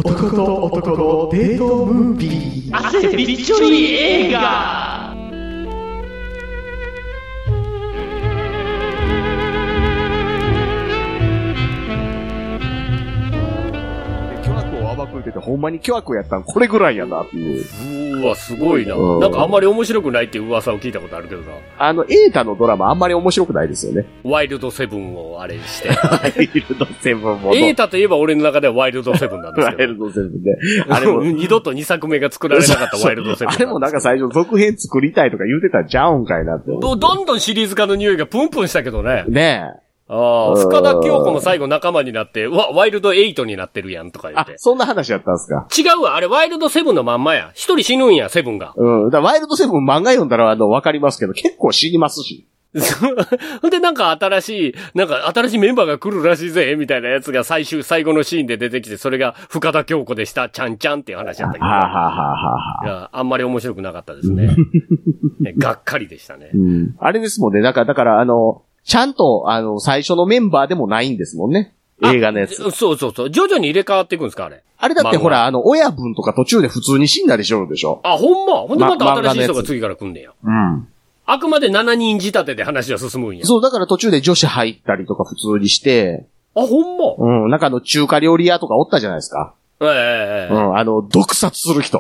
男と男のデートムービー。 汗びっちょり映画。 暴くっててほんまに巨悪やったんこれぐらいやなっていう。 うわ、すごいな。なんかあんまり面白くないっていう噂を聞いたことあるけどな。 エータのドラマあんまり面白くないですよね。 ワイルドセブンをあれして。 ワイルドセブンも。 エータといえば俺の中ではワイルドセブンなんですけど。 ワイルドセブンで。あれも二度と2作目が作られなかったワイルドセブン。 あれもなんか最初続編作りたいとか言うてたんちゃうんかいなって。 どんどんシリーズ化の匂いがプンプンしたけどね。 ねえ。 ああ、深田恭子も最後仲間になって、ワイルド8になってるやんとか言って。 そんな話やったんすか？ 違うわ、あれワイルド7のまんまや。一人死ぬんや、セブンが。 だからワイルドセブン漫画読んだらわかりますけど、結構死にますし。 ほんでなんか新しいメンバーが来るらしいぜ、みたいなやつが最後のシーンで出てきて、それが深田恭子でした、ちゃんちゃんっていう話やったけど。いや、あんまり面白くなかったですね。がっかりでしたね。 あれですもんね、だからちゃんと、最初のメンバーでもないんですもんね。映画のやつ。 そう。徐々に入れ替わっていくんですか、あれ。 あれだってほら、親分とか途中で普通に死んだりしょるでしょ。 ほんま。ほんでまた新しい人が次から来んねや。あくまで7人仕立てで話は進むんや。 そう、だから途中で女子入ったりとか普通にして。 ほんま。 なんか中華料理屋とかおったじゃないですか。毒殺する人。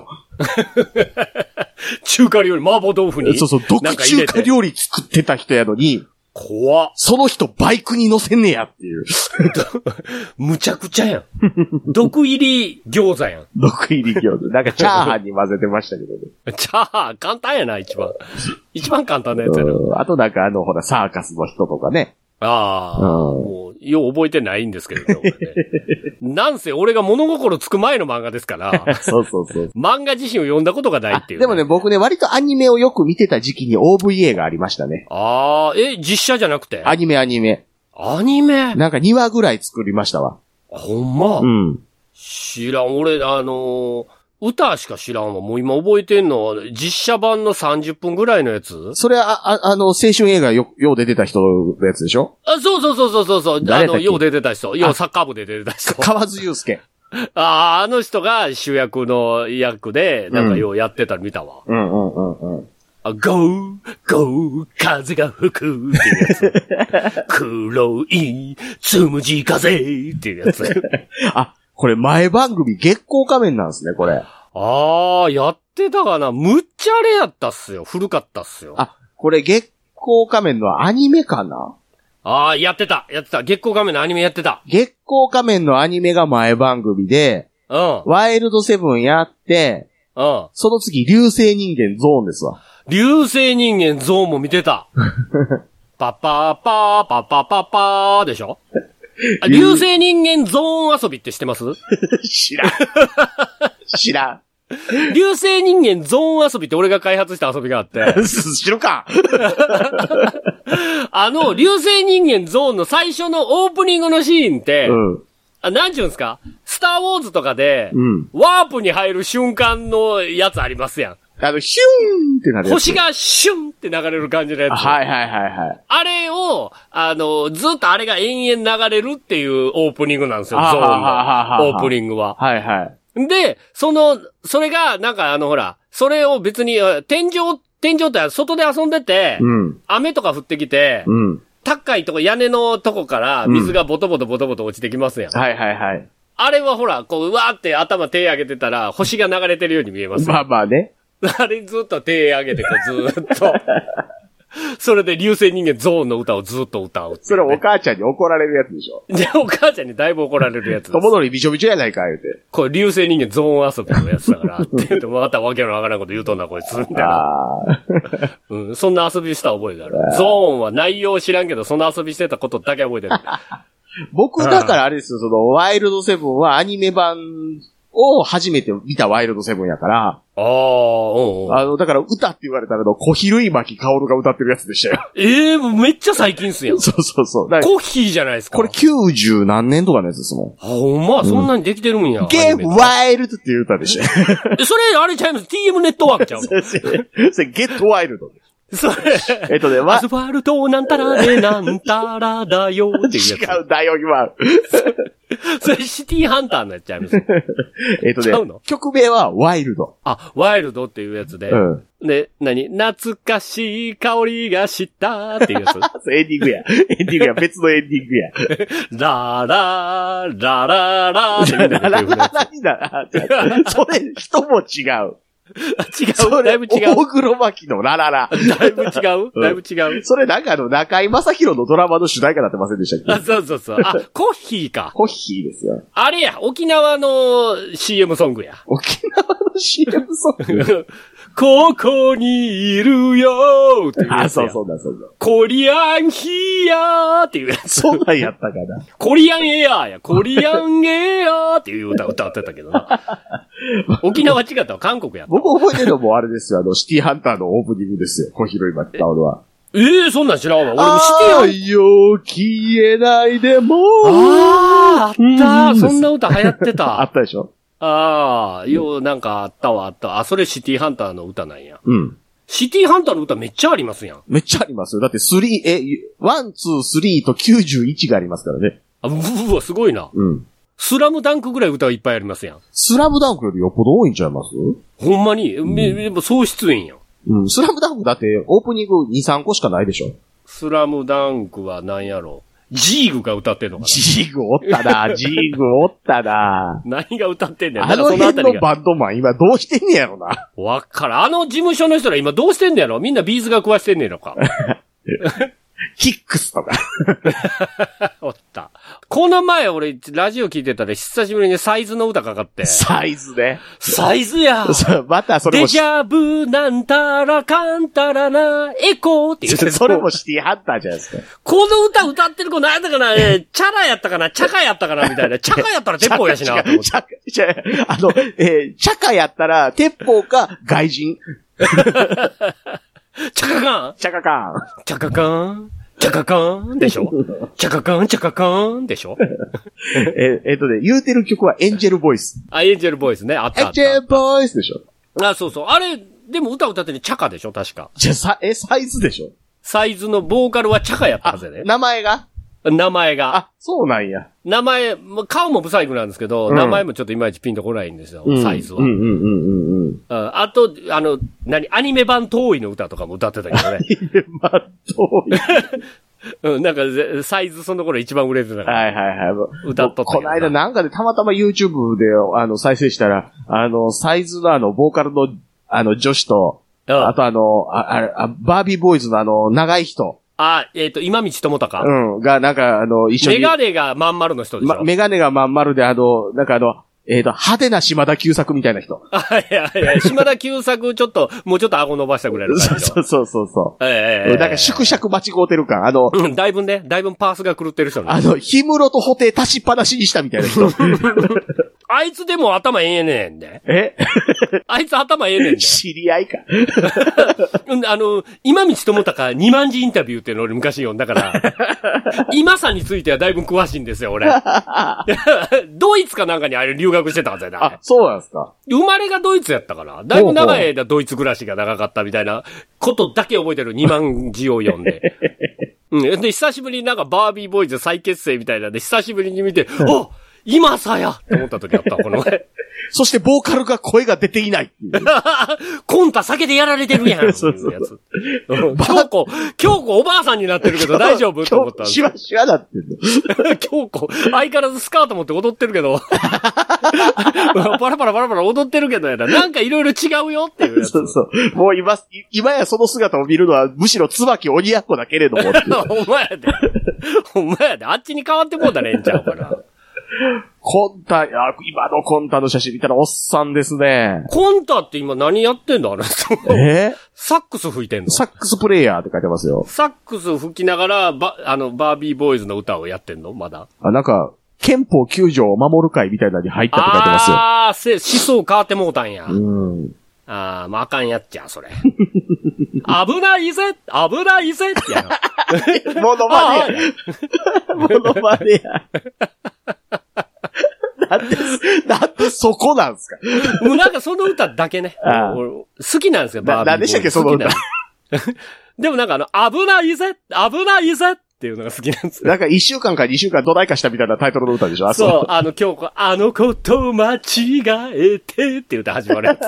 中華料理、麻婆豆腐に。 そう、毒中華料理作ってた人やのに、 怖っ。 その人バイクに乗せんねやっていう。 むちゃくちゃやん。毒入り餃子やん。 毒入り餃子。なんかチャーハンに混ぜてましたけどね。 チャーハン簡単やな、一番。一番簡単なやつやな。 あとなんかほら、サーカスの人とかね。 もう、よう覚えてないんですけどね。なんせ俺が物心つく前の漫画ですから。 そう。 漫画自身を読んだことがないっていう、 でもね、僕ね、割とアニメをよく見てた時期に OVA がありましたね。 実写じゃなくて？ アニメ。なんか2話ぐらい作りましたわ。 ほんま？知らん。俺、歌しか知らんわ。もう今覚えてんのは、実写版の30分ぐらいのやつ？ それは、青春映画よう出てた人のやつでしょ？ そう。よう出てた人。ようサッカー部で出てた人。 河津祐介。 あの人が主役の役で、なんかようやってたら見たわ。ゴー、風が吹くっていうやつ。黒い、つむじ風っていうやつ。 これ前番組月光仮面なんですね、これ。 やってたかな。むっちゃあれやったっすよ。古かったっすよ。 これ月光仮面のアニメかな？ やってた。月光仮面のアニメやってた。 月光仮面のアニメが前番組で、ワイルドセブンやって、その次、流星人間ゾーンですわ。 流星人間ゾーンも見てた。パパーでしょ？流星人間ゾーン遊びって知ってます？ 知らん。 流星人間ゾーン遊びって俺が開発した遊びがあって。 知るか流星人間ゾーンの最初のオープニングのシーンって、なんちゅうんすか？スターウォーズとかで、ワープに入る瞬間のやつありますやん。 シューンってなるやつ。 星がシュンって流れる感じのやつ。 はい。 あれを、ずっとあれが延々流れるっていうオープニングなんですよ、ゾーンのオープニングは。で、それが、なんかほら、それを別に、天井って外で遊んでて、雨とか降ってきて、高いとこ屋根のとこから水がボトボト落ちてきますやん。あれはほら、こう、うわーって頭手上げてたら、星が流れてるように見えます。 まあね。 あれずっと手上げて、こうずーっと。それで流星人間ゾーンの歌をずっと歌う、ね。 それお母ちゃんに怒られるやつでしょ？ で、お母ちゃんにだいぶ怒られるやつです。 友則びちょびちょやないか、言うて。 これ流星人間ゾーン遊びのやつだから、って言うとまたわけのわからんこと言うとんな、こいつ、みたいな。そんな遊びした覚えがある。ゾーンは内容知らんけど、そんな遊びしてたことだけ覚えてる。 僕、だからあれですよ、ワイルドセブンはアニメ版を初めて見たワイルドセブンやから、だから歌って言われたら小比類巻薫が歌ってるやつでしたよ。 もうめっちゃ最近っすやん。 そう。 コッヒーじゃないですか。 これ90何年とかのやつですもん。 ほんま、そんなにできてるんや。 ゲーワイルドっていう歌でしたよ。 それ、あれちゃいます。TM ネットワークちゃうの？ それ、ゲットワイルド。 それ、アスファルトなんたらでなんたらだよっていうやつ。 違うだよ、今。 それシティハンターのやっちゃいます。 曲名はワイルド。 あ、ワイルドっていうやつで。うん。で、懐かしい香りがしたっていうやつ。 エンディングや。別のエンディングや。 ララー、ラララーって言うんだけど。 それ、人も違う。 違うだいぶ違う。 大黒摩季のラララ。 だいぶ違うだいぶ違う。 それなんか中井正宏のドラマの主題歌なってませんでしたっけ？ あ、そうそう。あ、コッヒーか。 コッヒーですよ。 あれや、沖縄の CM ソングや。 沖縄の CM ソングここにいるよーっていうやつや。 あ、そうだ。 コリアンヒーヤーっていうやつ。 そんなんやったかな。 コリアンエアーや。コリアンエアーっていう歌ってたけどな。沖縄違ったわ。韓国やった。 僕覚えてるのもあれですよ。シティハンターのオープニングですよ。小広いまった俺は。 そんなん知らんわ。俺もシティハンター。 よ、消えないでもあった。そんな歌流行ってた。 あったでしょ？ なんかあったわ。あ、それシティハンターの歌なんや。 うん。 シティハンターの歌めっちゃありますやん。 めっちゃありますよ。だって1、2、3と91がありますからね。 うわ、すごいな。 うん。 スラムダンクぐらい歌いっぱいありますやん。 スラムダンクよりよっぽど多いんちゃいます？ ほんまに、総出演やん。 うん。スラムダンクだってオープニング2、3個しかないでしょ。 スラムダンクは何やろ。ジーグが歌ってんのかな？ ジーグおったな。 何が歌ってんねん。 あの辺のバンドマン今どうしてんねやろな。 わっからん。あの事務所の人ら今どうしてんねやろ？みんなビーズが食わしてんねやろか。 キックスとか。 おった。この前俺、ラジオ聞いてたら久しぶりにサイズの歌かかって。 サイズね。 サイズや。 またそれも。 デジャブなんたらかんたらな、エコーって言ってそれもシティハンターじゃないですか。 この歌歌ってる子何やったかなチャラやったかなチャカやったかなみたいな。チャカやったら鉄砲やしな。チャカやったら鉄砲か外人。 チャカカンチャカカンチャカカンチャカカンでしょチャカカンチャカカンでしょ言うてる曲はエンジェルボイス。 あ、エンジェルボイスね。あった。 エンジェルボイスでしょ。 あ、そうそう。あれ、でも歌ってるチャカでしょ確か。 じゃサイズでしょサイズのボーカルはチャカやったはずね。 名前が。 あ、 そうなんや。 名前、顔もブサイクなんですけど、名前もちょっといまいちピンとこないんですよ、サイズは。あと、アニメ版遠いの歌とかも歌ってたけどね。 アニメ版遠い。なんか、サイズその頃一番売れてたから。 はい。 歌っとったけど。 この間なんかでたまたま YouTube で、再生したら、サイズのボーカルの、女子と、あとバービーボーイズの長い人。 今道友高。 が、なんか、一緒に。 メガネがまん丸の人でしょ。 メガネがまん丸で、なんか派手な島田久作みたいな人。 いや、島田久作もうちょっと顎伸ばしたぐらいの感じ。 そう。なんか縮尺間違うてる感。 だいぶパースが狂ってる人ね。 氷室と布袋足しっぱなしにしたみたいな人。 あいつでも頭ええねんで。あいつ頭ええねんで。 知り合いか。 今道友高二万字インタビューっていうのを俺昔読んだから、今さんについてはだいぶ詳しいんですよ、俺。ドイツかなんかにあれ留学してたはずやな。 あ、そうなんですか。 生まれがドイツやったから、だいぶ長い間ドイツ暮らしが長かったみたいなことだけ覚えてる二万字を読んで。で、久しぶりになんかバービーボーイズ再結成みたいなんで、久しぶりに見て、お今さやと思った時あった、この前。 そしてボーカルが声が出ていないっていう。 コンタ酒でやられてるやん。そういうやつ。京子おばあさんになってるけど大丈夫と思ったんです。 シワシワなってるの。京子、相変わらずスカート持って踊ってるけど。パラパラ踊ってるけどやな。なんかいろいろ違うよっていうやつ。 そう。もう今やその姿を見るのはむしろ椿鬼奴だけれども。 ほんまやで。あっちに変わってもうたらええんちゃうかな。 今のコンタの写真見たらおっさんですね。 コンタって今何やってんのあれ。サックス吹いてんの？ サックスプレイヤーって書いてますよ。 サックス吹きながら、バービーボーイズの歌をやってんのまだ。 なんか、憲法9条を守る会みたいなのに入ったって書いてますよ。 思想変わってもうたんや。まあ、あかんやっちゃ、それ。危ないぜってやろ。 モノマネや。なんでそこなんすか？ もうなんかその歌だけね。好きなんですよ、バービー。 何でしたっけ、その歌。 でもなんか危ないぜっていうのが好きなんですよ。 なんか1週間か2週間土台化したみたいなタイトルの歌でしょ？ そう、今日、あの子と間違えてって歌始まるやつ。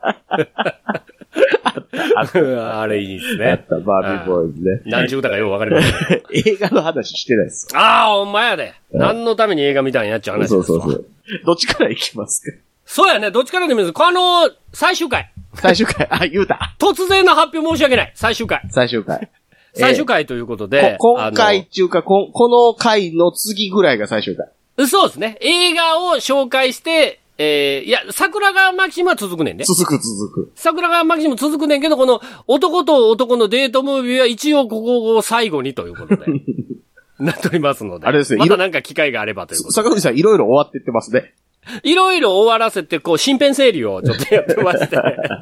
あれいいですね。 あった、バービーボーイズね。 何十歌かようわかりません。 映画の話してないです。 ほんまやで。何のために映画見たんやっちゃう話ですわ。そう。 どっちから行きますか？ そうやね、どっちからでもいいです。最終回。 言うた。 突然の発表申し訳ない。最終回。 最終回ということで。 今回っていうか、この回の次ぐらいが最終回。 そうですね。映画を紹介して、桜川マキシムは続くねんね。 続く。 桜川マキシム続くねんけど、この男と男のデートムービーは一応ここを最後にということで。なっておりますので。 あれですね。 またなんか機会があればということで。 坂口さんいろいろ終わってってますね。 いろいろ終わらせて、身辺整理をちょっとやってまして。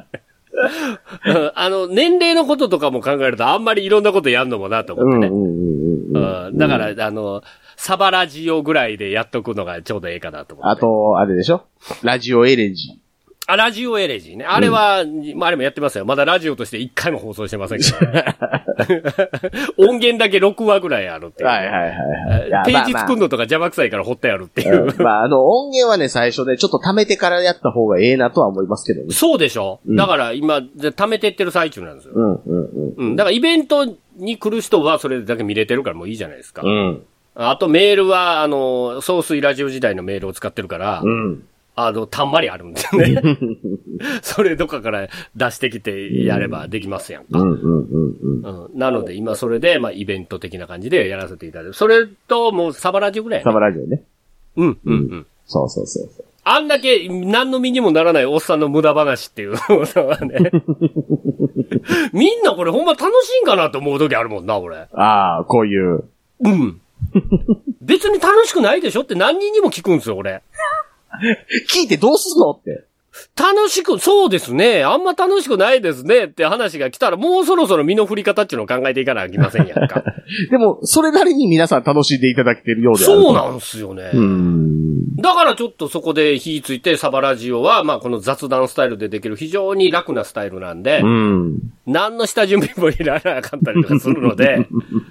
年齢のこととかも考えるとあんまりいろんなことやんのもなと思ってね。だから、サバラジオぐらいでやっとくのがちょうどええかなと思って。 あと、あれでしょ？ラジオエレジー。 ラジオエレジーね。あれは、あれもやってますよ。まだラジオとして一回も放送してませんけど、ね。音源だけ6話ぐらいあるっていう。 はい。 ページ作るのとか邪魔くさいから掘ってあるっていう。 音源はね、最初でちょっと貯めてからやった方がええなとは思いますけどね。 そうでしょ？だから今、貯めてってる最中なんですよ。だからイベントに来る人はそれだけ見れてるからもういいじゃないですか。あとメールは、総水ラジオ時代のメールを使ってるから、たんまりあるんですよね。それどっかから出してきてやればできますやんか。なので今それで、イベント的な感じでやらせていただいて。それともうサバラジオぐらい、ね。 サバラジオね。そう。 あんだけ何の身にもならないおっさんの無駄話っていうのはね。みんなこれほんま楽しいんかなと思う時あるもんな、俺。 こういう。 別に楽しくないでしょって何人にも聞くんですよ、俺。 聞いてどうすんのって。 そうですね。あんま楽しくないですねって話が来たら、もうそろそろ身の振り方っていうのを考えていかなきゃいけませんやんか。 でも、それなりに皆さん楽しんでいただけてるようである。 そうなんすよね。だからちょっとそこで火ついて、サバラジオは、この雑談スタイルでできる非常に楽なスタイルなんで、何の下準備もいらなかったりとかするので、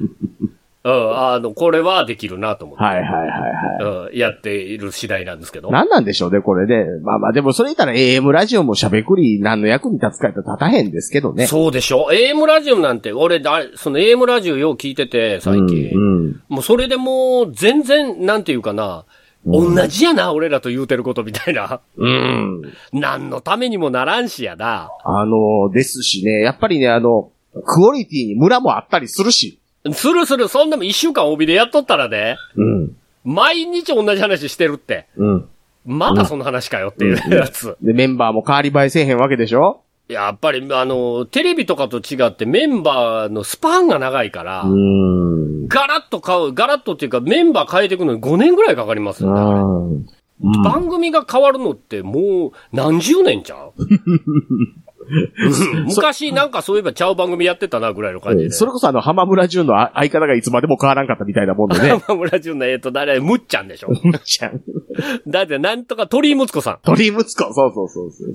これはできるなと思って。やっている次第なんですけど。 何なんでしょうね、これね。でもそれ言ったら AM ラジオもしゃべくり何の役に立つかやったら立たへんですけどね。 そうでしょ。AM ラジオなんて、俺、その AM ラジオよう聞いてて、最近。もうそれでもう全然、なんていうかな、同じやな、俺らと言うてることみたいな。何のためにもならんしやな。 ですしね、やっぱりね、クオリティにムラもあったりするし。 する。そんなも1週間帯でやっとったらね。毎日同じ話してるって。またその話かよっていうやつ。 で、メンバーも変わり映えせえへんわけでしょ？ やっぱり、テレビとかと違ってメンバーのスパンが長いから、ガラッとっていうかメンバー変えていくのに5年ぐらいかかりますよね。番組が変わるのってもう何十年ちゃう？昔なんかそういえばちゃう番組やってたなぐらいの感じで。 それこそ浜村淳の相方がいつまでも変わらんかったみたいなもんでね。 浜村淳の誰むっちゃんでしょ。 むっちゃん。 だってなんとか鳥居睦子さん。 鳥居睦子、そう。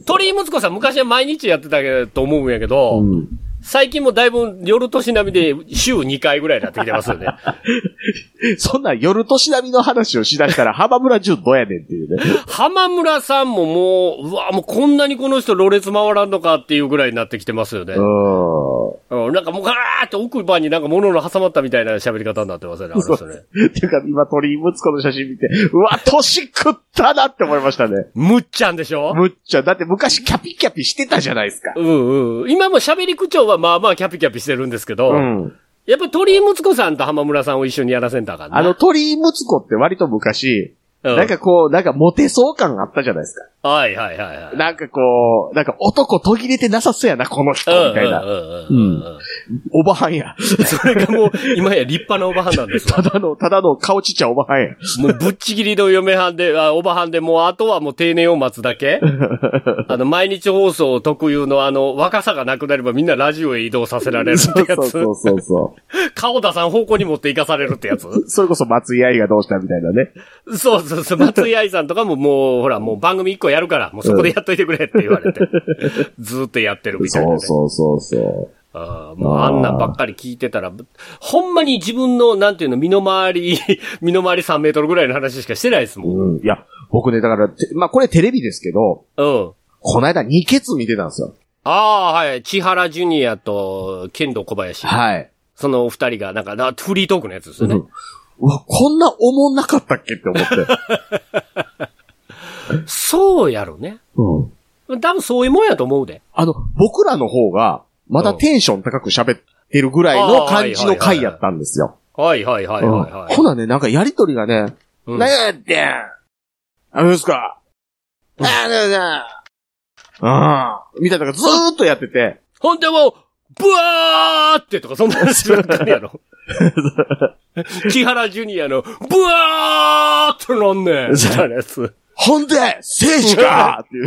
鳥居睦子さん昔は毎日やってたと思うんやけど、最近もだいぶ夜年並みで週2回ぐらいになってきてますよね。 そんな夜年並みの話をしだしたら浜村淳どうやねんっていうね。 浜村さんももうこんなにこの人ろれつ回らんのかっていうぐらいになってきてますよね。なんかもうガーって奥歯になんか物の挟まったみたいな喋り方になってますよね。 っていうか今鳥居睦子の写真見て、うわ、年食ったなって思いましたね。 むっちゃんでしょ？ むっちゃん。だって昔キャピキャピしてたじゃないですか。 今も喋り口調はまあまあキャピキャピしてるんですけど、やっぱ鳥居睦子さんと浜村さんを一緒にやらせんとあかんな。 鳥居睦子って割と昔、なんかモテそう感あったじゃないですか。 はい。 なんか男途切れてなさそうやな、この人、みたいな。おばはんや。 それがもう、今や立派なおばはんなんですわ。 ただの顔ちっちゃいおばはんや。 もうぶっちぎりの嫁はんで、おばはんで、もうあとはもう定年を待つだけ。毎日放送特有の若さがなくなればみんなラジオへ移動させられるってやつ。 そう。 顔出さん方向に持っていかされるってやつ。 それこそ松井愛がどうしたみたいなね。 そう。松井愛さんとかももう番組1個やるから、もうそこでやっといてくれって言われて、ずーっとやってるみたいな、ね。 そう。 もうあんなんばっかり聞いてたら、ほんまに自分の、なんていうの、身の回り3メートルぐらいの話しかしてないですもん。 うん。いや、僕ね、だから、まあ、これテレビですけど、 うん。 この間二血見てたんですよ。 ああ、はい。千原ジュニアと剣道小林。 はい。 その二人が、なんか、フリートークのやつですよね。 うん。うわ、こんなおもんなかったっけって思って。 そうやろね。うん。多分そういうもんやと思うで。 僕らの方が、まだテンション高く喋ってるぐらいの感じの回やったんですよ。 はいはいはいはいはい。 ほなね、なんかやりとりがね、何やってんあれですかみたいなのがずーっとやってて。 ほんでもう、ブワーってとかそんな話ばっかりやろ。千原ジュニアの、ブワーってなんねん。みたいなやつ。 ほんで、聖司かっていう。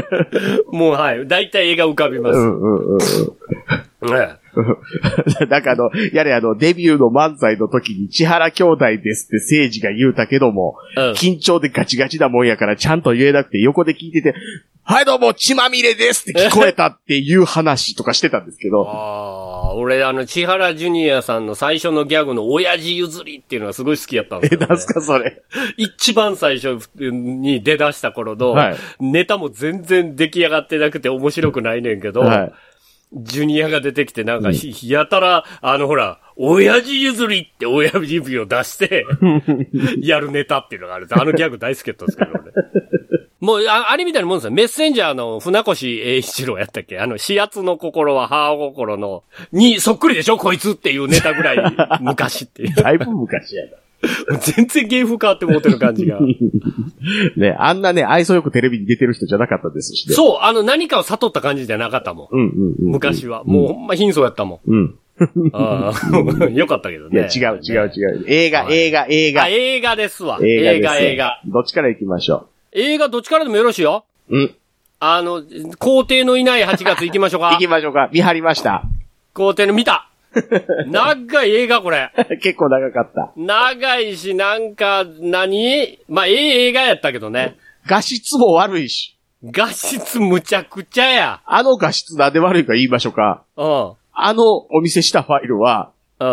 もうはい。だいたい絵が浮かびます。ねなんかデビューの漫才の時に千原兄弟ですって聖司が言うたけども、緊張でガチガチなもんやからちゃんと言えなくて横で聞いてて、はいどうも血まみれですって聞こえたっていう話とかしてたんですけど。 俺千原ジュニアさんの最初のギャグの親父譲りっていうのがすごい好きやったんですよ、ね。 なんすかそれ。 一番最初に出だした頃の、ネタも全然出来上がってなくて面白くないねんけど、ジュニアが出てきてなんかやたら、ほら、親父譲りって親指を出して、やるネタっていうのがある。ギャグ大好きやったんですけどね。もう、あれみたいなもんですよ。メッセンジャーの船越英一郎やったっけ？始圧の心は母心の、にそっくりでしょこいつっていうネタぐらい、昔っていう。 だいぶ昔やな。 全然芸風変わって持ってる感じが。 ね、あんなね、愛想よくテレビに出てる人じゃなかったですしね。 そう、何かを悟った感じじゃなかったもん。昔は。もうほんま貧相やったもん。よかったけどね。 いや、違う。映画。 映画ですわ。映画。 どっちから行きましょう。映画どっちからでもよろしいよ。皇帝のいない8月行きましょうか。 行きましょうか。見張りました。 皇帝の見た。長い映画これ。 結構長かった。 長いし、なんか、まあ、映画やったけどね。 画質も悪いし。 画質むちゃくちゃや。 画質なんで悪いか言いましょうか。お見せしたファイルは、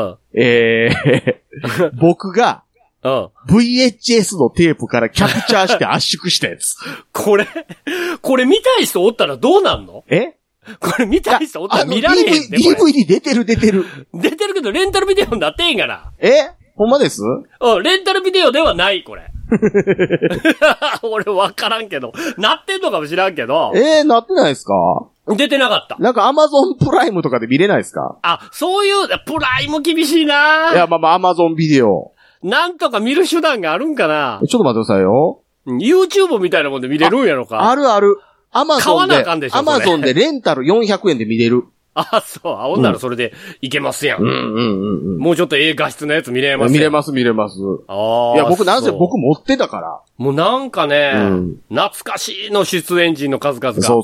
僕が、VHS のテープからキャプチャーして圧縮したやつ。 これ見たい人おったらどうなんの？これ見たい人おったら見られへんって。 DVD 出てる。 出てるけど、レンタルビデオになってへんがな。 ほんまです？ レンタルビデオではない、これ。俺わからんけど。なってんのかもしらんけど。 なってないですか？ 出てなかった。 なんか Amazon プライムとかで見れないですか？ そういう、プライム厳しいな。 いや、まあ Amazon ビデオ。 なんとか見る手段があるんかな。 ちょっと待ってくださいよ。 YouTube みたいなもんで見れるんやろか。 ある。 買わなあかんでしょ。 Amazon でレンタル400円で見れる。 そう。ほんならそれでいけますやん。もうちょっと画質のやつ見れますやん。 見れます。いや、僕僕持ってたから。 もうなんかね、懐かしいの出演陣の数々が。 そう。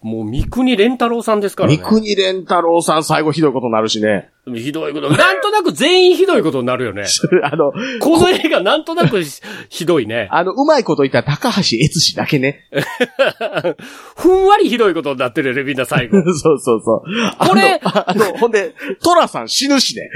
もう三國連太郎さんですからね。 三國連太郎さん最後ひどいことになるしね。 ひどいこと。なんとなく全員ひどいことになるよね。この映画なんとなくひどいね。 うまいこと言ったら高橋悦司だけね。 ふんわりひどいことになってるよね、みんな最後。 そう。これほんで、トラさん死ぬしね。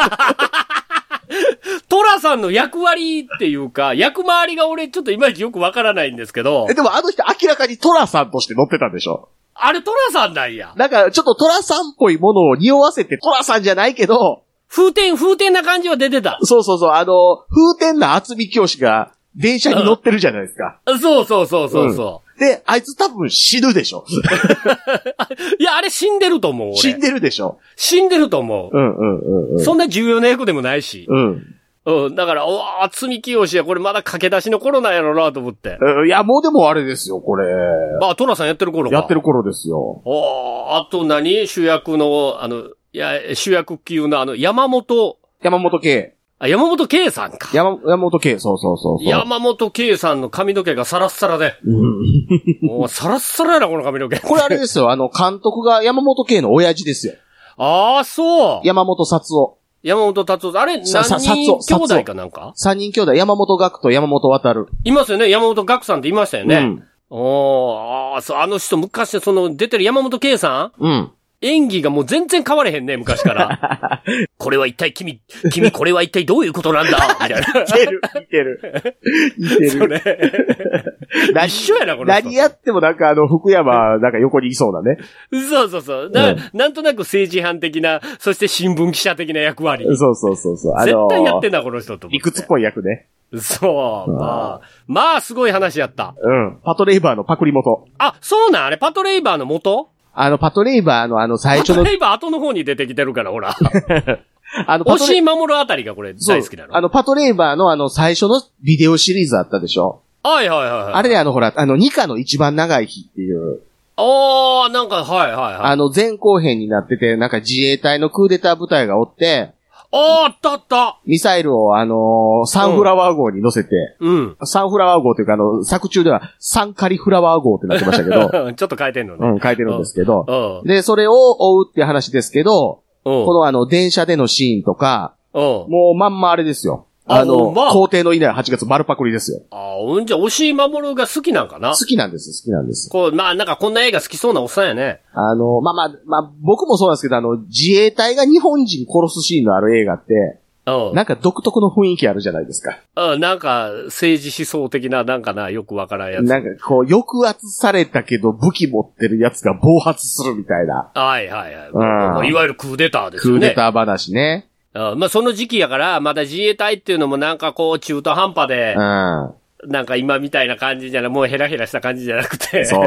トラさんの役割っていうか、役回りが俺ちょっといまいちよくわからないんですけど。 でも人明らかにトラさんとして乗ってたんでしょ？ あれトラさんなんや。 なんかちょっとトラさんっぽいものを匂わせてトラさんじゃないけど。 風天な感じは出てた。 そう。風天な厚み教師が電車に乗ってるじゃないですか。 そう。 で、あいつ多分死ぬでしょ。 いや、あれ死んでると思う、俺。 死んでるでしょ。 死んでると思う。そんな重要な役でもないし。だから、厚み清や、これまだ駆け出しの頃なんやろなと思って。 いや、もうでもあれですよ、これ。 トラさんやってる頃か。 やってる頃ですよ。 あと主役の、主役級の山本圭。 山本圭さんか。 山本圭、そう。 山本圭さんの髪の毛がサラッサラで。もうサラッサラやな、この髪の毛。 これあれですよ、監督が山本圭の親父ですよ。 そう。 山本達夫。 あれ、何人兄弟かなんか ?3 人兄弟、山本岳と山本航。 いますよね、山本岳さんっていましたよね。そう、あの人昔、出てる山本圭さん演技がもう全然変われへんね、昔から。これは一体君これは一体どういうことなんだみたいな。 似てる。 それ。一緒やな、この人。 何やってもなんか福山なんか横にいそうなね。 そう。なんとなく政治犯的な、そして新聞記者的な役割。 そう。 絶対やってんな、この人と。 理屈っぽい役ね。 そう。まあ、すごい話やった。 うん。パトレイバーのパクリ元。 あ、そうなんあれ、パトレイバーの元？ パトレイバーの最初の。 パトレイバー後の方に出てきてるから、ほら。押井守あたりがこれ大好きなの。 パトレイバーの最初のビデオシリーズあったでしょ？はい。あれでほら、ニカの一番長い日っていう。 なんか、はい。 前後編になってて、なんか自衛隊のクーデター部隊がおって、 あった。 ミサイルをサンフラワー号に乗せて、サンフラワー号というか作中ではサンカリフラワー号ってなってましたけど、 ちょっと変えてんのね。 変えてるんですけど、で、それを追うって話ですけど、この電車でのシーンとか、もうまんまあれですよ。皇帝のいない8月丸パクリですよ。 じゃあ、押井守が好きなんかな？ 好きなんです。 なんかこんな映画好きそうなおっさんやね。 僕もそうなんですけど、自衛隊が日本人殺すシーンのある映画って、なんか独特の雰囲気あるじゃないですか。 なんか、政治思想的な、なんかな、よくわからんやつ。 なんか抑圧されたけど武器持ってるやつが暴発するみたいな。 はい。いわゆるクーデターですよね。 クーデター話ね。 その時期やから、まだ自衛隊っていうのもなんかこう中途半端で、なんか今みたいな感じじゃない、もうヘラヘラした感じじゃなくて。そう。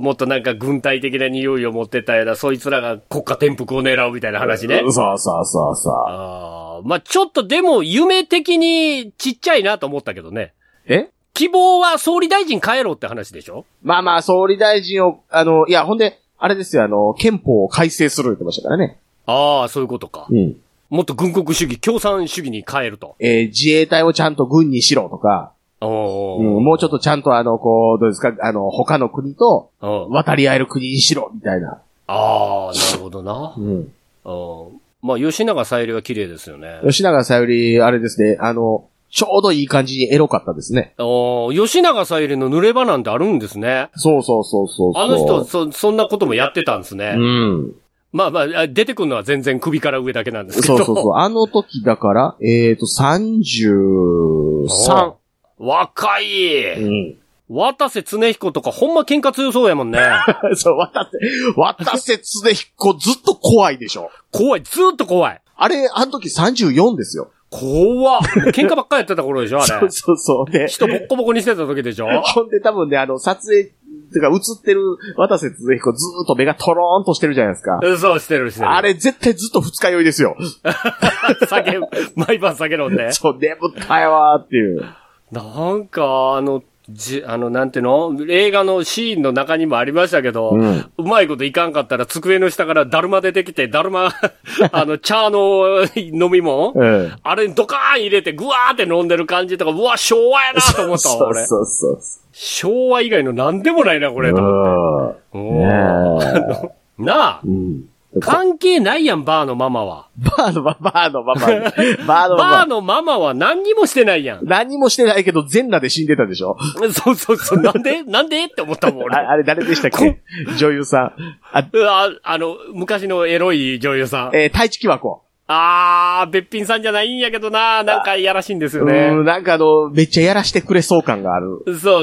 もっとなんか軍隊的な匂いを持ってたような、そいつらが国家転覆を狙うみたいな話ね。 そう。 ちょっとでも夢的にちっちゃいなと思ったけどね。希望は総理大臣変えろって話でしょ？ 総理大臣を、ほんで、あれですよ、憲法を改正するって言ってましたからね。 そういうことか。もっと軍国主義、共産主義に変えると。 自衛隊をちゃんと軍にしろとか、もうちょっとちゃんとどうですか、他の国と渡り合える国にしろ、みたいな。 なるほどな。吉永小百合は綺麗ですよね。 吉永小百合、あれですね、ちょうどいい感じにエロかったですね。 吉永小百合の濡れ場なんてあるんですね。 そう。 あの人、そんなこともやってたんですね。出てくるのは全然首から上だけなんですけど。 そう。あの時だから、33。 若い。渡瀬恒彦とかほんま喧嘩強そうやもんね。 そう、渡瀬恒彦ずっと怖いでしょ。 怖い、ずっと怖い。 あれ、あの時34ですよ。 怖っ。喧嘩ばっかりやってた頃でしょ、あれ。 そう。で、 人ボッコボコにしてた時でしょ。 ほんで多分ね、撮影、てか映ってる渡瀬恒彦ずーっと目がトローンとしてるじゃないですか。 そう、してる。 あれ絶対ずっと二日酔いですよ。 毎晩酒飲んで。 そう、眠ったよわーっていう。 なんか、なんていうの？映画のシーンの中にもありましたけど、うまいこといかんかったら机の下からだるま出てきて、だるま、茶の飲み物、あれにドカーン入れてグワーって飲んでる感じとか、うわ、昭和やなと思ったわ、俺。 そう。 昭和以外のなんでもないな、これ、と思って。なあ。関係ないやん、バーのママは。 バーのママは何にもしてないやん。 何もしてないけど、全裸で死んでたでしょ。 そう。なんでって思ったもん、俺。 あれ誰でしたっけ？女優さん。 昔のエロい女優さん。 太一木和子。 べっぴんさんじゃないんやけどな、なんかいやらしいんですよね。 なんかめっちゃやらしてくれそう感がある。 そう。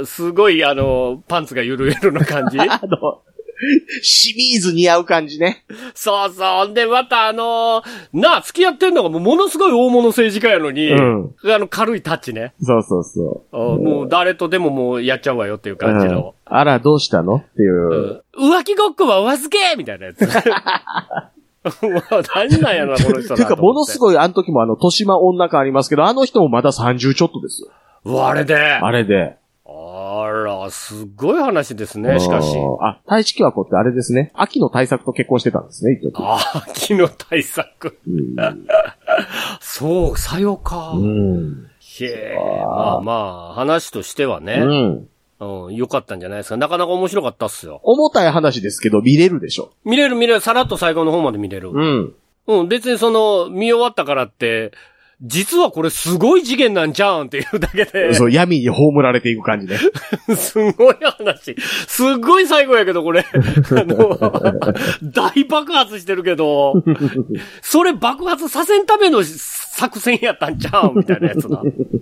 すごいパンツがゆるゆるな感じ。 清水似合う感じね。 そう。で、また付き合ってんのがものすごい大物政治家やのに、軽いタッチね。 そう。 もう誰とでももうやっちゃうわよっていう感じの。 あら、どうしたのっていう。 浮気ごっこはお預けみたいなやつ。何なんやろな、この人な。 てか、ものすごい、あの時も豊島女感ありますけど、あの人もまだ30ちょっとですよ。 あれで。あら、すごい話ですね、しかし。 太一木和子ってあれですね。秋の大作と結婚してたんですね、一時。 秋の大作。そう、さよか。話としてはね。良かったんじゃないですか。なかなか面白かったっすよ。 重たい話ですけど、見れるでしょ。 見れる。さらっと最後の方まで見れる。別に見終わったからって、 実はこれすごい事件なんちゃうんっていうだけで。 そう、闇に葬られていく感じね。 すごい話。すごい最後やけど、これ。大爆発してるけど、それ爆発させんための作戦やったんちゃうみたいなやつな。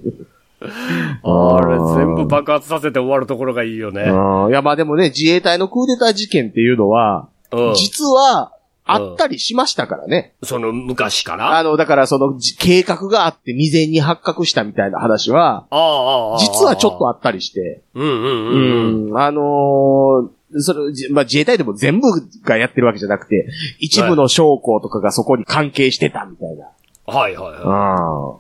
あれ、全部爆発させて終わるところがいいよね。 いや、まあでもね、自衛隊のクーデター事件っていうのは、実は、あったりしましたからね。 その昔からだからその計画があって未然に発覚したみたいな話は、実はちょっとあったりして。それ、まあ自衛隊でも全部がやってるわけじゃなくて、一部の将校とかがそこに関係してたみたいな。 はいはいはい。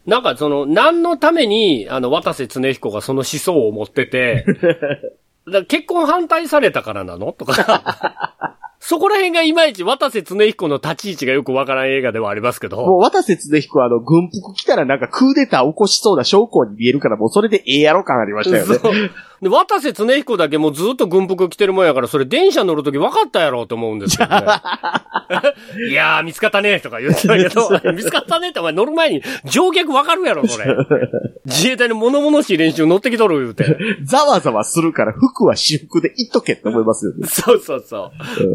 なんか何のために、渡瀬恒彦がその思想を持ってて、結婚反対されたからなのとか。そこら辺がいまいち渡瀬恒彦の立ち位置がよくわからん映画ではありますけど。 もう渡瀬恒彦は軍服着たらなんかクーデター起こしそうな将校に見えるからもうそれでええやろ感ありましたよね。 で渡瀬恒彦だけもうずっと軍服着てるもんやからそれ電車乗るとき分かったやろうと思うんですよね。いやー見つかったねとか言ってたけど、見つかったねってお前乗る前に乗客分かるやろそれ。自衛隊の物々しい練習乗ってきとる言うて。 ざわざわするから服は私服でいっとけって思いますよね。 そうそうそう。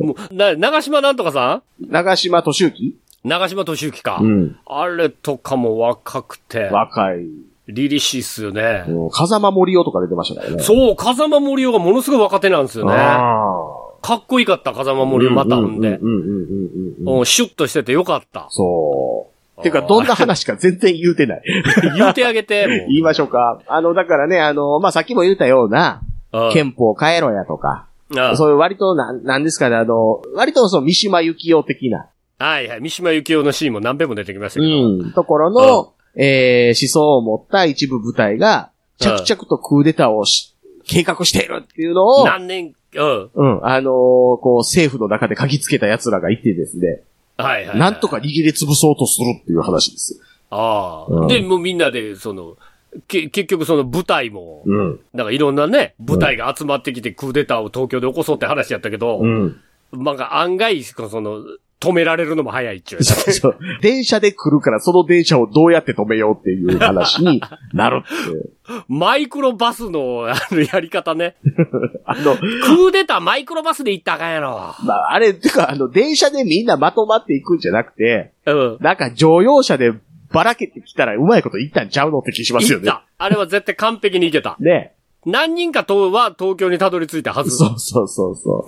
もう長島なんとかさん？ 長島敏之？ 長島敏之か。あれとかも若くて。 若い。 リリシーっすよね。 風間森夫とか出てましたからね。 そう、風間森夫がものすごい若手なんですよね。かっこいいかった、風間森夫またんで。シュッとしててよかった。 そう。てか、どんな話か全然言うてない。 言うてあげて。 言いましょうか。だからね、まあ、さっきも言ったような、憲法変えろやとか、そういう割となんですかね、割と三島由紀夫的な。 はいはい、三島由紀夫のシーンも何遍も出てきましたけど。 ところの、思想を持った一部部隊が、着々とクーデターを計画しているっていうのを、 何年、 こう、政府の中で嗅ぎつけた奴らがいてですね、 はいはい。 なんとか逃げで潰そうとするっていう話です。 で、もうみんなで、結局その部隊も、なんかいろんなね、部隊が集まってきてクーデターを東京で起こそうって話やったけど、なんか案外、止められるのも早いっちゅう。 そう。電車で来るからその電車をどうやって止めようっていう話になるって。 マイクロバスのやり方ね。クーデターマイクロバスで行ったらあかんやろ。 まあ、あれ、てか電車でみんなまとまっていくんじゃなくて、なんか乗用車でばらけてきたらうまいこと言ったんちゃうのって気しますよね。 言った。あれは絶対完璧にいけた。 ね。 何人かは東京にたどり着いたはず。 そう。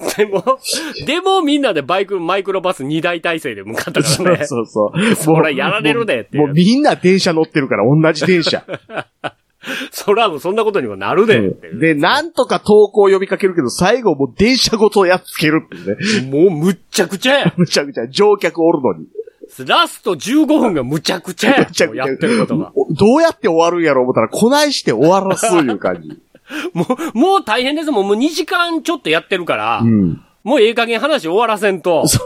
でもみんなでマイクロバス2台体制で向かったからね。 そう。 そらやられるでって。 もうみんな電車乗ってるから同じ電車。 そらもうそんなことにもなるでって。 で、なんとか投稿呼びかけるけど、最後もう電車ごとやっつけるってね。 もうむっちゃくちゃや。 むちゃくちゃ。乗客おるのに。 ラスト15分がむちゃくちゃや。やってることが。 どうやって終わるんやろう思ったら、こないして終わらすいう感じ。 もう大変ですもん。もう2時間ちょっとやってるから、もうええ加減話終わらせんと。 そう。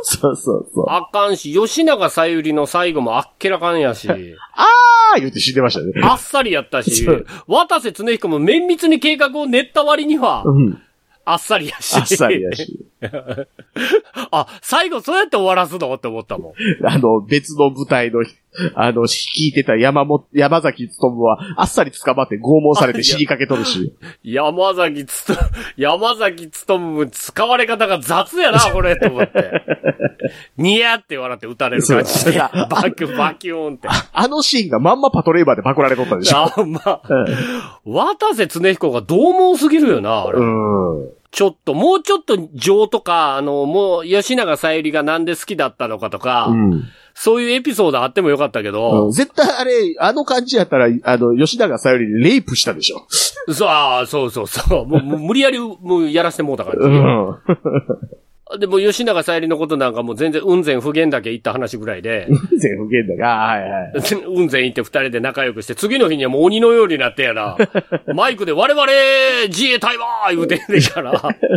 あかんし、吉永小百合の最後もあっけらかんやし。 言って死んでましたね。 あっさりやったし、渡瀬恒彦も綿密に計画を練った割には、あっさりやし。 あっさりやし。 最後そうやって終わらすのって思ったもん。 別の舞台の、率いてた山崎努は、あっさり捕まって拷問されて死にかけとるし。 山崎努使われ方が雑やな、これ、と思って。ニヤって笑って撃たれる感じで。バキューンって。 あのシーンがまんまパトレーバーでパクられとったでしょ。 渡瀬恒彦が獰猛すぎるよな、あれ。もうちょっと情とか、もう、吉永小百合がなんで好きだったのかとか、そういうエピソードあってもよかったけど。 絶対あれ、あの感じやったら、吉永小百合にレイプしたでしょ。 そう。もう無理やり、もうやらせてもうた感じ。でも、吉永小百合のことなんかもう全然雲仙普賢岳行った話ぐらいで。 雲仙普賢岳はい。 雲仙行って二人で仲良くして、次の日にはもう鬼のようになってやな。マイクで我々自衛隊は言うてんねんから。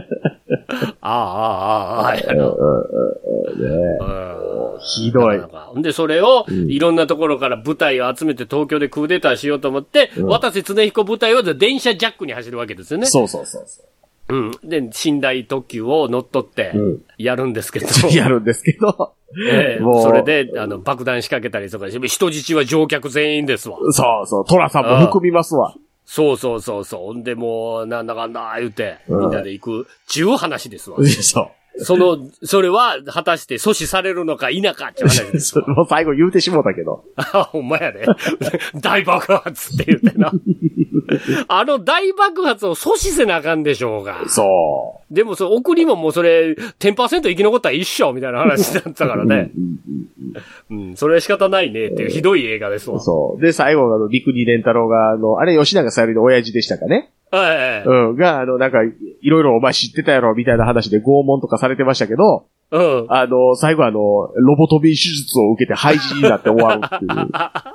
やな。 ひどい。 で、それを、いろんなところから部隊を集めて東京でクーデターしようと思って、渡瀬恒彦部隊は電車ジャックに走るわけですよね。 そう。 で、寝台特急を乗っ取って、やるんですけど。 やるんですけど。 もうそれで、爆弾仕掛けたりとかして、人質は乗客全員ですわ。 そうそう、トラさんも含みますわ。 そう。んでもう、なんだかんだ言うて、みんなで行く、ちゅう話ですわ。 そう。 それは、果たして阻止されるのか否かって話です。 もう最後言うてしもうたけど。 ほんまやね。大爆発って言うてな。大爆発を阻止せなあかんでしょうが。 そう。 でも送りももうそれ、10% 生き残ったら一緒みたいな話だったからね。それは仕方ないねっていうひどい映画ですわ。 そう。で、最後陸二連太郎が、あれ吉永小百合の親父でしたかね。 はい。 が、なんか、いろいろお前知ってたやろ、みたいな話で拷問とかされてましたけど、最後ロボトミー手術を受けて廃人になって終わるっていう。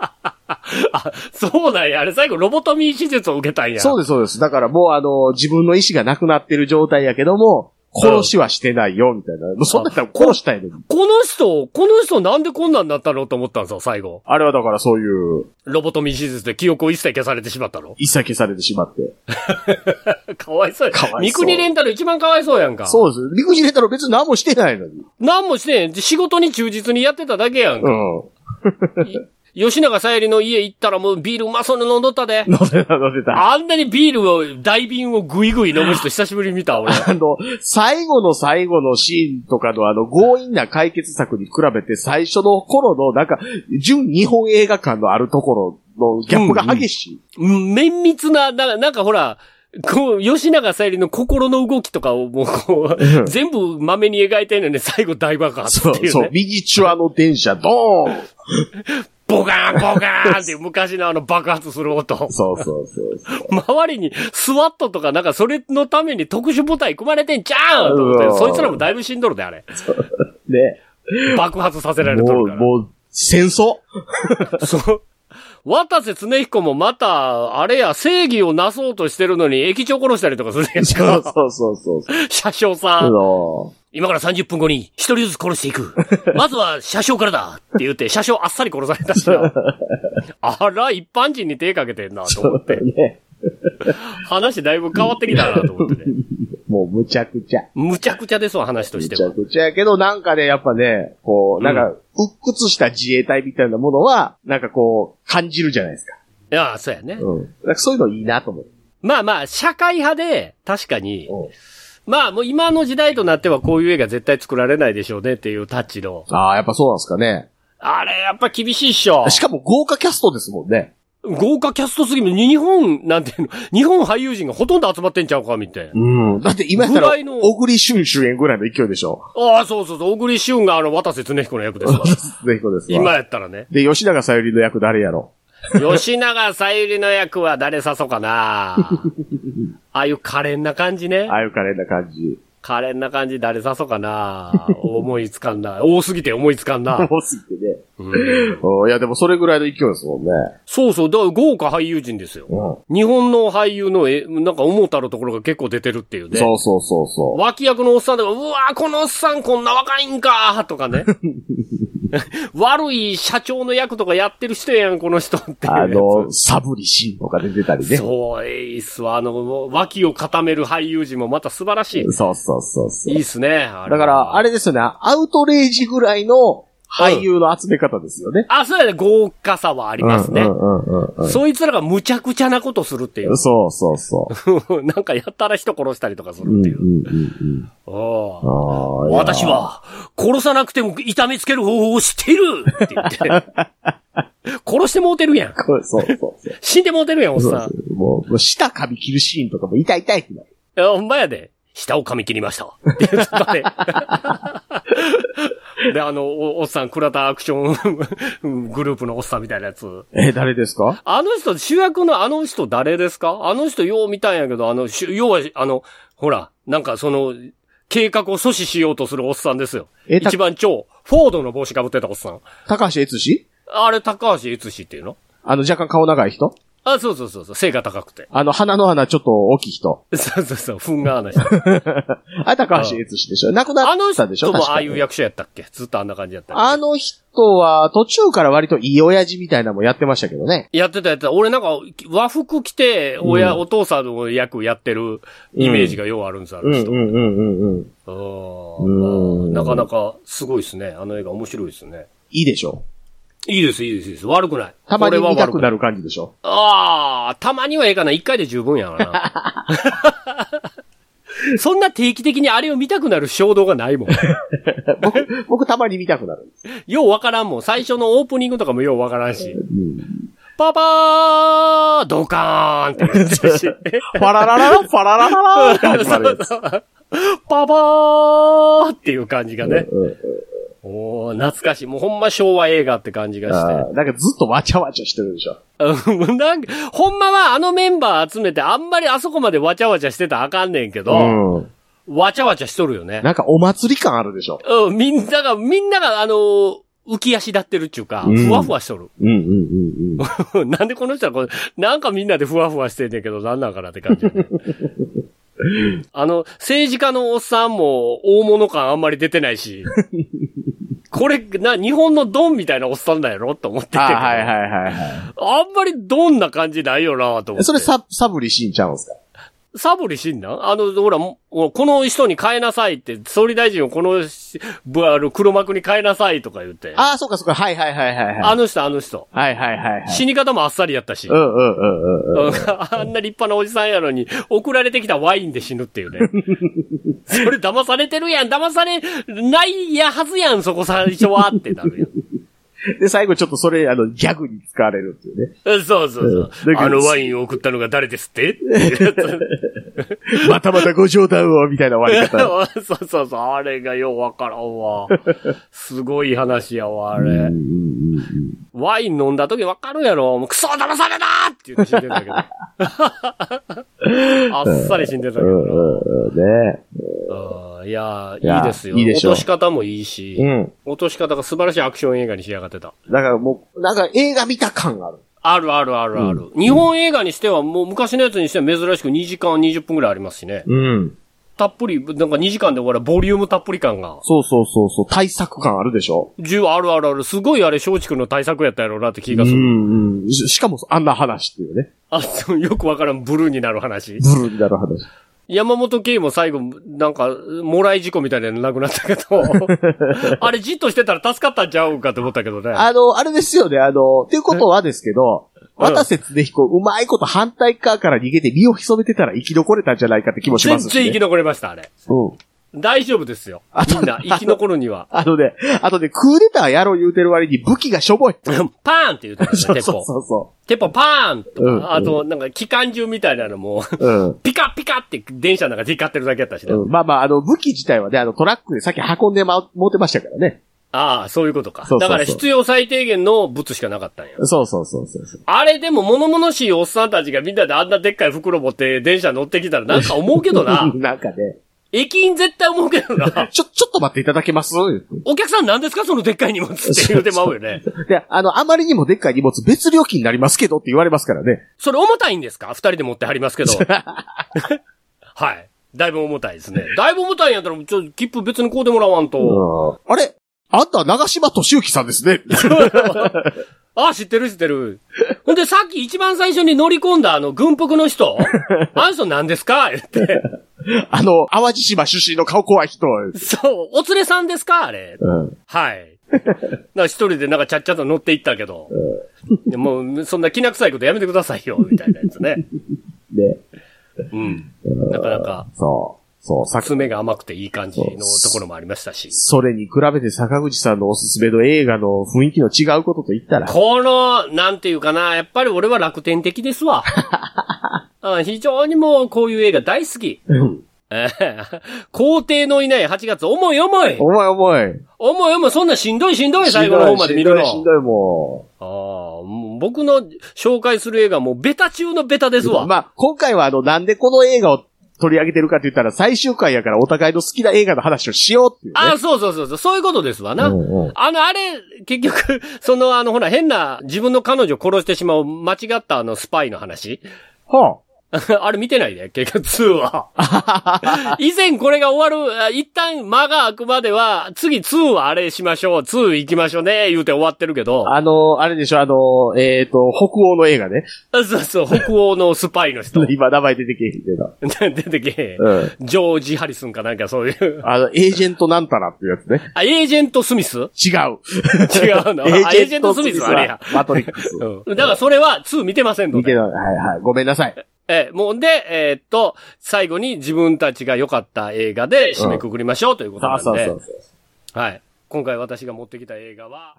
そうなんや。あれ最後ロボトミー手術を受けたんや。 そうです。だからもう自分の意思がなくなってる状態やけども、殺しはしてないよ、みたいな。そんなったら殺したいのに。 この人なんでこんなんなったのと思ったんですよ、最後。 あれはだからそういう。 ロボトミー手術で記憶を一切消されてしまったの？ 一切消されてしまって。 かわいそうや。三国連太郎一番かわいそうやんか。 そうです。三国連太郎別に何もしてないのに。 何もしてへん。仕事に忠実にやってただけやんか。吉永小百合の家行ったらもうビールうまそうに飲んどったで。 飲んでた。 あんなにビールを、大瓶をぐいぐい飲む人久しぶりに見た、俺。 最後のシーンとかの強引な解決策に比べて最初の頃の純日本映画館のあるところのギャップが激しい。 綿密な、なんかほら、吉永小百合の心の動きとかをもう全部まめに描いてるのに最後大爆発っていうね。 そう、ミニチュアの電車、ドーンボカーンボカーンっていう昔の爆発する音。 そう。 周りにスワットとかそれのために特殊部隊組まれてんちゃうんと思って、そいつらもだいぶ死んどるで、あれ。 ね。 爆発させられとるから。 もう、戦争そう。渡瀬恒彦もまた、あれや、正義をなそうとしてるのに駅長殺したりとかするやんか。 そう。 車掌さん。今から30分後に一人ずつ殺していく。まずは車掌からだって言って、車掌あっさり殺されたしな。あら、一般人に手かけてんなと思って。ね、話だいぶ変わってきたなと思ってね。 もうむちゃくちゃ。 むちゃくちゃですわ、話としては。 むちゃくちゃやけど、やっぱね、鬱屈した自衛隊みたいなものは、感じるじゃないですか。 いや、そうやね。 そういうのいいなと思う。 まあ、社会派で、確かに、まあ、もう今の時代となってはこういう映画絶対作られないでしょうねっていうタッチの。 ああ、やっぱそうなんですかね。 あれ、やっぱ厳しいっしょ。 しかも豪華キャストですもんね。 豪華キャストすぎる。日本俳優陣がほとんど集まってんちゃうかみたいな。 だって今やったら、小栗旬主演ぐらいの勢いでしょ。 ああ、そう。小栗旬が渡瀬恒彦の役ですわ。 渡瀬恒彦ですわ。 今やったらね。 で、吉永小百合の役誰やろ？ 吉永小百合の役は誰さそうかな。ああいう可憐な感じね。 ああいう可憐な感じ。 可憐な感じ誰さそうかな。思いつかんな。多すぎて思いつかんな。 多すぎてね。いや、でもそれぐらいの勢いですもんね。 そう。だから豪華俳優陣ですよ。日本の俳優の思ったるところが結構出てるっていうね。 そう。 脇役のおっさんでも、うわーこのおっさんこんな若いんかとかね。悪い社長の役とかやってる人やん、この人っていう。 サブリシンとか出てたりね。 そう、いいっすわ。脇を固める俳優陣もまた素晴らしい。 そう。 いいっすね。 だから、あれですよね、アウトレイジぐらいの俳優の集め方ですよね。 そうやね、豪華さはありますね。そいつらが無茶苦茶なことするっていう。 そう。 なんかやったら人殺したりとかするっていう。私は、殺さなくても痛めつける方法を知っているって言って。殺してもうてるやん。 そう。 死んでもうてるやん、おっさん。もう、舌噛み切るシーンとかも痛いってなる。 ほんまやで。舌を噛み切りました。って言ったね。で、おっさん、倉田アクショングループのおっさんみたいなやつ。 誰ですか？ 主役の人誰ですか？よう見たんやけど、要は、ほら、計画を阻止しようとするおっさんですよ。一番フォードの帽子かぶってたおっさん。 高橋悦司？ あれ、高橋悦司っていうの？ 若干顔長い人？ あ、そうそうそうそう、背が高くて。 鼻の穴ちょっと大きい人。 そうそうそう、ふんが穴して。 高橋悦司でしょ。亡くなったでしょ。 あの人もああいう役者やったっけ？ずっとあんな感じやったっけ？ あの人は途中から割といい親父みたいなのもやってましたけどね。 やってた。俺なんか和服着てお父さんの役やってるイメージがようあるんです、あの人。なかなかすごいですね。あの映画面白いですね。 いいでしょ。 いいです。悪くない。 たまに見たくなる感じでしょ。 たまにはええかな。一回で十分やからな。そんな定期的にあれを見たくなる衝動がないもん。 僕たまに見たくなるんです。 ようわからんもん。最初のオープニングとかもようわからんし。パパードカーンって言ってるし。 ファララララ、ファララララって始まるやつ。 パパーっていう感じがね。懐かしい。もうほんま昭和映画って感じがして。 なんかずっとわちゃわちゃしてるでしょ。 なんか、ほんまはあのメンバー集めてあんまりあそこまでわちゃわちゃしてたらあかんねんけど、わちゃわちゃしとるよね。 なんかお祭り感あるでしょ。 みんなが浮き足立ってるっていうか、ふわふわしとる。なんでこの人はなんかみんなでふわふわしてんねんけど、なんなんかなって感じ。政治家のおっさんも大物感あんまり出てないし、これ、日本のドンみたいなおっさんだやろと思ってて。あんまりドンな感じないよなと思って。 それサブリシンちゃうんすか？ サブリ死んだ？ほら、この人に変えなさいって、総理大臣をこの、黒幕に変えなさいとか言って。 ああ、そうかそうか、はい。 あの人。 はい。 死に方もあっさりやったし。あんな立派なおじさんやのに、送られてきたワインで死ぬっていうね。それ騙されてるやん、騙されないやはずやん、そこ最初はってなるよ。 で、最後ちょっとそれ、ギャグに使われるっていうね。 そう。ワインを送ったのが誰ですってまたご冗談を、みたいな終わり方。 そう。あれがようわからんわ。すごい話やわ、あれ。ワイン飲んだ時わかるやろ。もうクソ騙されたって言って死んでんだけど。あっさり死んでたけど。 ねいや、いいですよ。落とし方もいいし、落とし方が素晴らしいアクション映画に仕上がってた。 だからもう、なんか映画見た感がある。 ある。日本映画にしては、もう昔のやつにしては珍しく2時間20分くらいありますしね。たっぷり、なんか2時間で終わるボリュームたっぷり感が。 そう。対策感あるでしょ？ ある。すごいあれ、松竹の対策やったやろうなって気がする。 しかもあんな話っていうね。 よくわからんブルーになる話。山本圭も最後、なんか、もらい事故みたいなのなくなったけど、あれじっとしてたら助かったんちゃうかと思ったけどね。 あれですよね、っていうことはですけど、渡瀬恒彦、うまいこと反対側から逃げて身を潜めてたら生き残れたんじゃないかって気もしますし、ね。 全然生き残れました、あれ。大丈夫ですよ。みんな、生き残るには。 あとね、クーデターやろう言うてる割に武器がしょぼい。 パーンって言うてたね、鉄砲。 そう。 鉄砲パーンとか、あと、なんか機関銃みたいなのも、ピカピカって電車の中で光ってるだけやったしね。 まあ、武器自体はね、トラックでさっき運んで持ってましたからね。 ああ、そういうことか。だから必要最低限の物しかなかったんや。 そう。 あれでも物々しいおっさんたちがみんなであんなでっかい袋持って電車乗ってきたらなんか思うけどな。 なんかね。 駅員絶対思うけどな。 ちょっと待っていただけます？ お客さん何ですかそのでっかい荷物って言うてまうよね。 で、あまりにもでっかい荷物別料金になりますけどって言われますからね。 それ重たいんですか？二人で持ってはりますけど。はい。だいぶ重たいですね。だいぶ重たいんやったら、切符別に買うてもらわんと。 あれ？あんた長島敏之さんですね。 知ってる。ほんでさっき一番最初に乗り込んだ軍服の人あの人何ですか言って。 淡路島出身の顔怖い人。 そう、お連れさんですかあれ。はい。一人でなんかちゃっちゃと乗っていったけど。もう、そんな気な臭いことやめてくださいよ、みたいなやつね。なかなか。そう。爪が甘くていい感じのところもありましたし。 それに比べて坂口さんのおすすめの映画の雰囲気の違うことと言ったら。 なんていうかな、やっぱり俺は楽天的ですわ。非常にもうこういう映画大好き。皇帝のいない8月、重い。そんなしんどい、最後の方まで見るの。 しんどいもう。僕の紹介する映画もベタ中のベタですわ。 今回はなんでこの映画を取り上げてるかって言ったら、最終回やからお互いの好きな映画の話をしようっていうね。 あ、そう。そういうことですわな。あれ、結局、ほら、変な、自分の彼女を殺してしまう間違ったスパイの話。 はあ。 あれ見てないで、結局2は。以前これが終わる、一旦間が空くまでは、次2はあれしましょう、2行きましょうね、言うて終わってるけど。 あれでしょ、北欧の映画ね。 そう、北欧のスパイの人。 今名前出てけへんけど。 出てけへん。ジョージ・ハリスンかなんかそういう。 エージェントなんたらっていうやつね。 エージェント・スミス？違う。 違うの。エージェント・スミスはあれや。 マトリックス。 だからそれは2見てませんので。 見てない。はい。ごめんなさい。 もうで、最後に自分たちが良かった映画で締めくくりましょうということなんで。そう。はい。今回私が持ってきた映画は、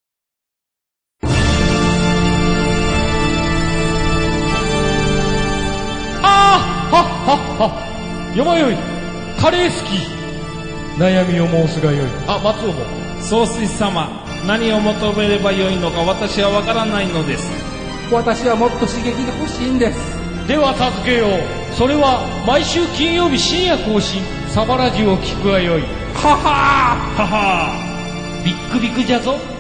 よまよい、カレー好き。悩みを申すがよい。松尾も。 総帥様、何を求めればよいのか私はわからないのです。 私はもっと刺激が欲しいんです。では助けよう。それは毎週金曜日深夜更新、サバラジュを聞くがよい。ははービックビックじゃぞ。